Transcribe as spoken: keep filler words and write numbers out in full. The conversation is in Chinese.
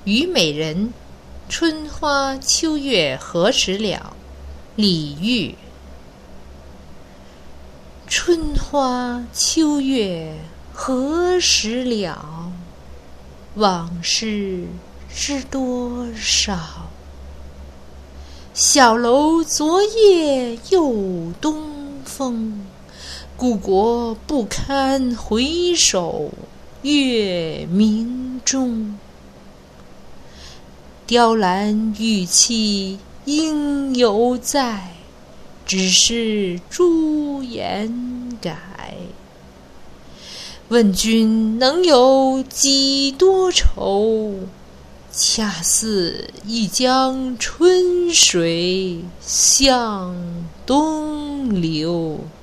虞美人，春花秋月何时了？李煜。春花秋月何时了？往事知多少。小楼昨夜又东风，故国不堪回首月明中。雕栏玉砌应犹在，只是朱颜改。问君能有几多愁？恰似一江春水向东流。